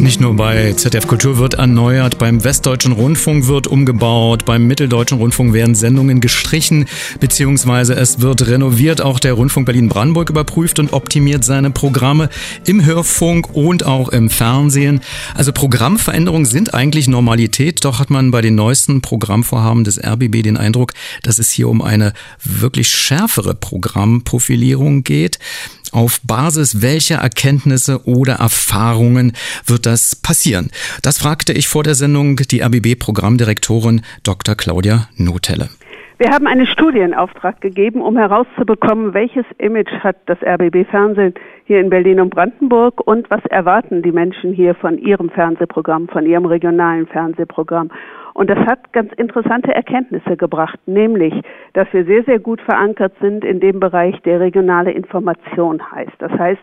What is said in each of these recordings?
Nicht nur bei ZDF Kultur wird erneuert, beim Westdeutschen Rundfunk wird umgebaut, beim Mitteldeutschen Rundfunk werden Sendungen gestrichen, beziehungsweise es wird renoviert. Auch der Rundfunk Berlin-Brandenburg überprüft und optimiert seine Programme im Hörfunk und auch im Fernsehen. Also Programmveränderungen sind eigentlich Normalität, doch hat man bei den neuesten Programmvorhaben des RBB den Eindruck, dass es hier um eine wirklich schärfere Programmprofilierung geht. Auf Basis welcher Erkenntnisse oder Erfahrungen wird das passieren? Das fragte ich vor der Sendung die RBB-Programmdirektorin Dr. Claudia Nothelle. Wir haben einen Studie in Auftrag gegeben, um herauszubekommen, welches Image hat das RBB-Fernsehen hier in Berlin und Brandenburg und was erwarten die Menschen hier von ihrem Fernsehprogramm, von ihrem regionalen Fernsehprogramm. Und das hat ganz interessante Erkenntnisse gebracht, nämlich, dass wir sehr, sehr gut verankert sind in dem Bereich, der regionale Information heißt. Das heißt,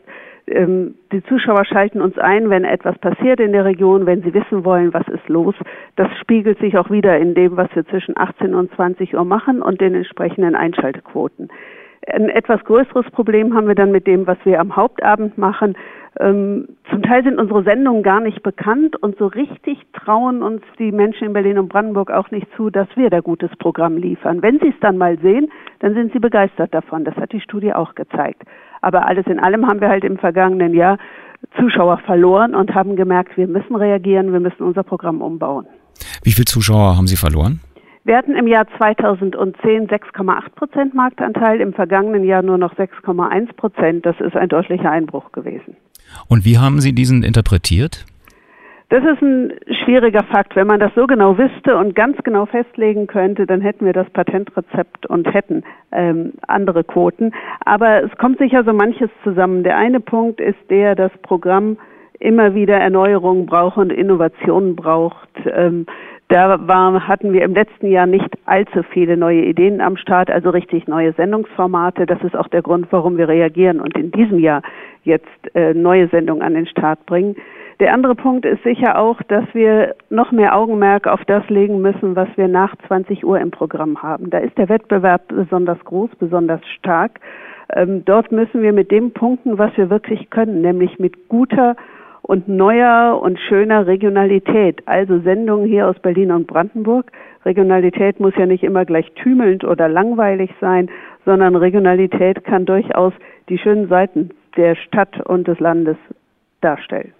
die Zuschauer schalten uns ein, wenn etwas passiert in der Region, wenn sie wissen wollen, was ist los. Das spiegelt sich auch wieder in dem, was wir zwischen 18 und 20 Uhr machen und den entsprechenden Einschaltquoten. Ein etwas größeres Problem haben wir dann mit dem, was wir am Hauptabend machen. Zum Teil sind unsere Sendungen gar nicht bekannt und so richtig trauen uns die Menschen in Berlin und Brandenburg auch nicht zu, dass wir da gutes Programm liefern. Wenn sie es dann mal sehen, dann sind sie begeistert davon. Das hat die Studie auch gezeigt. Aber alles in allem haben wir halt im vergangenen Jahr Zuschauer verloren und haben gemerkt, wir müssen reagieren, wir müssen unser Programm umbauen. Wie viele Zuschauer haben Sie verloren? Wir hatten im Jahr 2010 6,8% Marktanteil, im vergangenen Jahr nur noch 6,1%. Das ist ein deutlicher Einbruch gewesen. Und wie haben Sie diesen interpretiert? Das ist ein schwieriger Fakt. Wenn man das so genau wüsste und ganz genau festlegen könnte, dann hätten wir das Patentrezept und hätten andere Quoten. Aber es kommt sicher so manches zusammen. Der eine Punkt ist der, das Programm immer wieder Erneuerungen braucht und Innovationen braucht. Hatten wir im letzten Jahr nicht allzu viele neue Ideen am Start, also richtig neue Sendungsformate. Das ist auch der Grund, warum wir reagieren und in diesem Jahr jetzt neue Sendungen an den Start bringen. Der andere Punkt ist sicher auch, dass wir noch mehr Augenmerk auf das legen müssen, was wir nach 20 Uhr im Programm haben. Da ist der Wettbewerb besonders groß, besonders stark. Dort müssen wir mit dem punkten, was wir wirklich können, nämlich mit guter und neuer und schöner Regionalität, also Sendungen hier aus Berlin und Brandenburg. Regionalität muss ja nicht immer gleich tümelnd oder langweilig sein, sondern Regionalität kann durchaus die schönen Seiten der Stadt und des Landes darstellen.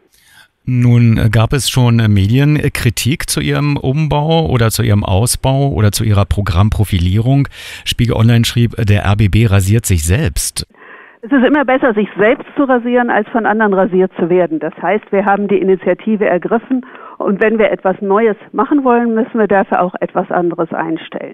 Nun gab es schon Medienkritik zu Ihrem Umbau oder zu Ihrem Ausbau oder zu Ihrer Programmprofilierung. Spiegel Online schrieb, der RBB rasiert sich selbst. Es ist immer besser, sich selbst zu rasieren, als von anderen rasiert zu werden. Das heißt, wir haben die Initiative ergriffen und wenn wir etwas Neues machen wollen, müssen wir dafür auch etwas anderes einstellen.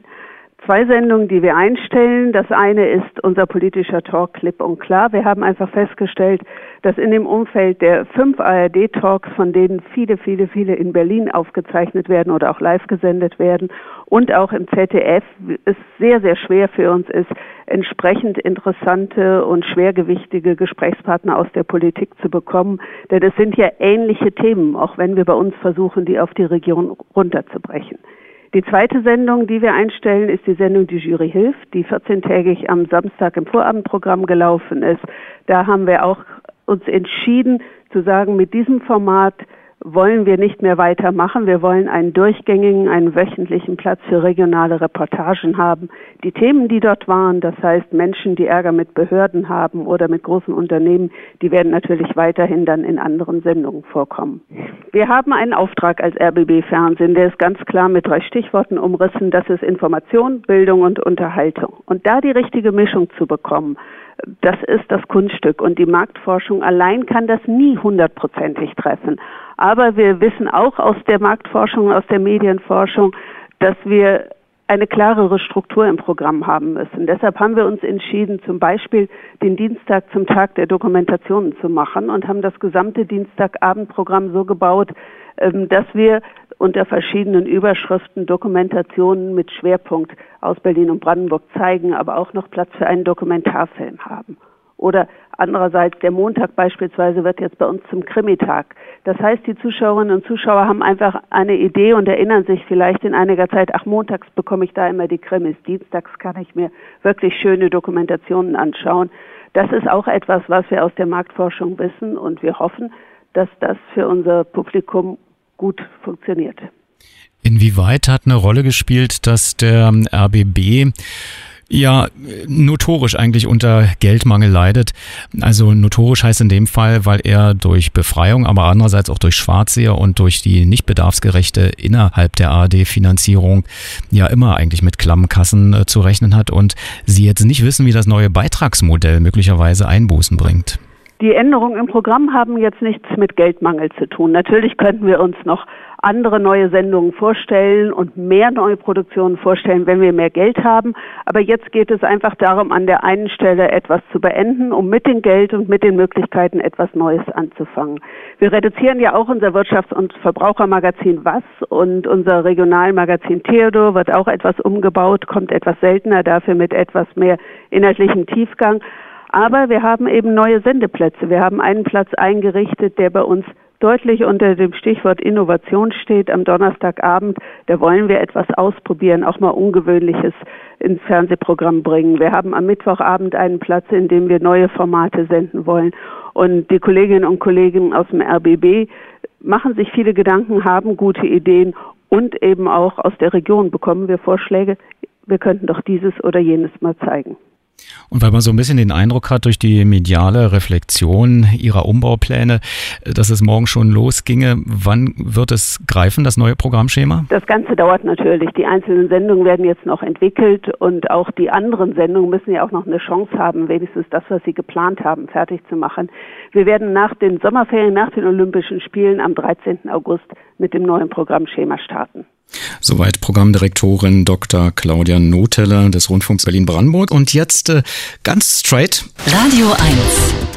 2 Sendungen, die wir einstellen. Das eine ist unser politischer Talk klipp und klar. Wir haben einfach festgestellt, dass in dem Umfeld der 5 ARD-Talks, von denen viele in Berlin aufgezeichnet werden oder auch live gesendet werden und auch im ZDF, es sehr, sehr schwer für uns ist, entsprechend interessante und schwergewichtige Gesprächspartner aus der Politik zu bekommen. Denn es sind ja ähnliche Themen, auch wenn wir bei uns versuchen, die auf die Region runterzubrechen. Die zweite Sendung, die wir einstellen, ist die Sendung Die Jury hilft, die 14-tägig am Samstag im Vorabendprogramm gelaufen ist. Da haben wir auch uns entschieden zu sagen, mit diesem Format wollen wir nicht mehr weitermachen. Wir wollen einen durchgängigen, einen wöchentlichen Platz für regionale Reportagen haben. Die Themen, die dort waren, das heißt Menschen, die Ärger mit Behörden haben oder mit großen Unternehmen, die werden natürlich weiterhin dann in anderen Sendungen vorkommen. Wir haben einen Auftrag als RBB-Fernsehen, der ist ganz klar mit 3 Stichworten umrissen. Das ist Information, Bildung und Unterhaltung. Und da die richtige Mischung zu bekommen, das ist das Kunststück. Und die Marktforschung allein kann das nie 100%ig treffen. Aber wir wissen auch aus der Marktforschung, aus der Medienforschung, dass wir eine klarere Struktur im Programm haben müssen. Deshalb haben wir uns entschieden, zum Beispiel den Dienstag zum Tag der Dokumentationen zu machen und haben das gesamte Dienstagabendprogramm so gebaut, dass wir unter verschiedenen Überschriften Dokumentationen mit Schwerpunkt aus Berlin und Brandenburg zeigen, aber auch noch Platz für einen Dokumentarfilm haben. Oder andererseits, der Montag beispielsweise wird jetzt bei uns zum Krimitag. Das heißt, die Zuschauerinnen und Zuschauer haben einfach eine Idee und erinnern sich vielleicht in einiger Zeit, ach, montags bekomme ich da immer die Krimis, dienstags kann ich mir wirklich schöne Dokumentationen anschauen. Das ist auch etwas, was wir aus der Marktforschung wissen und wir hoffen, dass das für unser Publikum gut funktioniert. Inwieweit hat eine Rolle gespielt, dass der RBB ja notorisch eigentlich unter Geldmangel leidet? Also notorisch heißt in dem Fall, weil er durch Befreiung, aber andererseits auch durch Schwarzseher und durch die nicht bedarfsgerechte innerhalb der ARD-Finanzierung ja immer eigentlich mit klammen Kassen zu rechnen hat und sie jetzt nicht wissen, wie das neue Beitragsmodell möglicherweise Einbußen bringt. Die Änderungen im Programm haben jetzt nichts mit Geldmangel zu tun. Natürlich könnten wir uns noch andere neue Sendungen vorstellen und mehr neue Produktionen vorstellen, wenn wir mehr Geld haben. Aber jetzt geht es einfach darum, an der einen Stelle etwas zu beenden, um mit dem Geld und mit den Möglichkeiten etwas Neues anzufangen. Wir reduzieren ja auch unser Wirtschafts- und Verbrauchermagazin WAS und unser Regionalmagazin Theodor wird auch etwas umgebaut, kommt etwas seltener, dafür mit etwas mehr inhaltlichem Tiefgang. Aber wir haben eben neue Sendeplätze. Wir haben einen Platz eingerichtet, der bei uns deutlich unter dem Stichwort Innovation steht am Donnerstagabend. Da wollen wir etwas ausprobieren, auch mal Ungewöhnliches ins Fernsehprogramm bringen. Wir haben am Mittwochabend einen Platz, in dem wir neue Formate senden wollen. Und die Kolleginnen und Kollegen aus dem RBB machen sich viele Gedanken, haben gute Ideen und eben auch aus der Region bekommen wir Vorschläge. Wir könnten doch dieses oder jenes mal zeigen. Und weil man so ein bisschen den Eindruck hat durch die mediale Reflexion Ihrer Umbaupläne, dass es morgen schon losginge, wann wird es greifen, das neue Programmschema? Das Ganze dauert natürlich. Die einzelnen Sendungen werden jetzt noch entwickelt und auch die anderen Sendungen müssen ja auch noch eine Chance haben, wenigstens das, was sie geplant haben, fertig zu machen. Wir werden nach den Sommerferien, nach den Olympischen Spielen am 13. August mit dem neuen Programmschema starten. Soweit Programmdirektorin Dr. Claudia Noteller des Rundfunks Berlin-Brandenburg. Und jetzt ganz straight. Radio 1.